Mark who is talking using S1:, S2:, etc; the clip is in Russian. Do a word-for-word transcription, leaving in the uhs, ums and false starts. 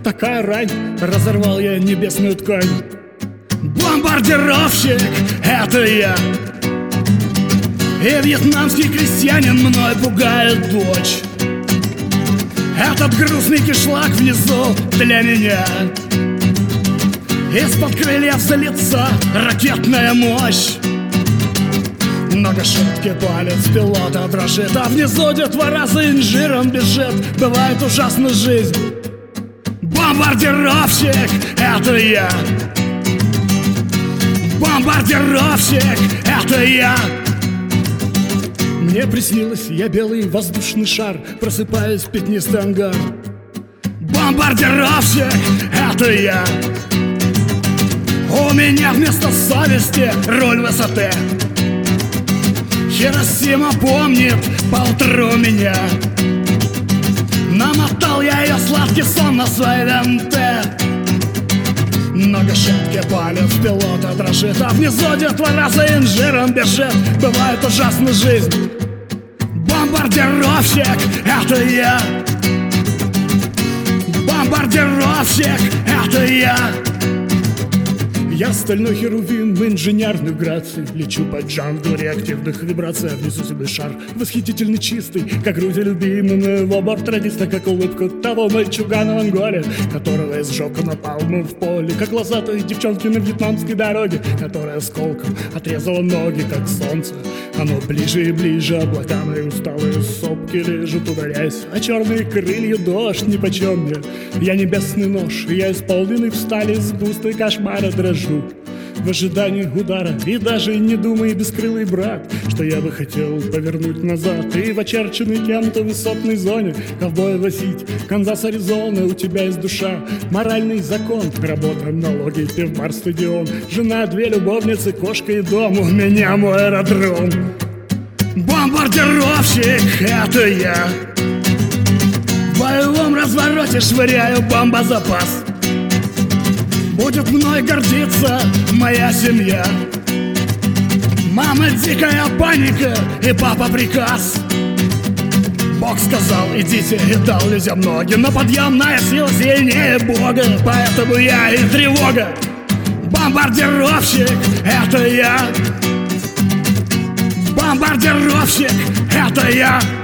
S1: такая рань, разорвал я небесную ткань. Бомбардировщик — это я. И вьетнамский крестьянин мной пугает дочь. Этот грустный кишлак внизу для меня. Из-под крыльев за лица ракетная мощь. Многошуткий палец пилота дрожит, а внизу детвора за инжиром бежит. Бывает ужасна жизнь. Бомбардировщик — это я. Бомбардировщик — это я. Мне приснилось, я белый воздушный шар, просыпаюсь в пятнистый ангар. Бомбардировщик — это я. У меня вместо совести руль высоты. Хиросима помнит поутру меня. Намотал я ее сладкий сон на своей ленте. Многошуткий палец пилота дрожит, а внизу детвора за инжиром бежит. Бывает ужасная жизнь. Бомбардировщик — это я. Бомбардировщик — это я. Я стальной херувим инженерных граций. Лечу по джанглу реактивных вибраций. Внизу себе шар восхитительно чистый, как груди любимого его бортрадиста, как улыбка того мальчугана в Анголе, которого изжег напалмом в поле, как глаза той девчонки на вьетнамской дороге, которая осколком отрезала ноги, как солнце. Оно ближе и ближе, облакам и усталые сопки лежат, ударяясь, а черные крылья дождь нипочем мне. Я небесный нож, я исполненный в стали с густой кошмара дрожу в ожидании удара. И даже не думай, бескрылый брат, что я бы хотел повернуть назад и в очерченной кем-то высотной зоне ковбоя возить. Канзас, Аризона, у тебя есть душа, моральный закон, работа, налоги, пивбар, стадион, жена, две любовницы, кошка и дом, у меня мой аэродром. Бомбардировщик — это я. В боевом развороте швыряю бомбозапас. Будет мной гордиться моя семья. Мама — дикая паника, и папа — приказ. Бог сказал: идите, и дал людям ноги, но подъемная сила сильнее Бога, поэтому я и тревога. Бомбардировщик — это я. Бомбардировщик — это я.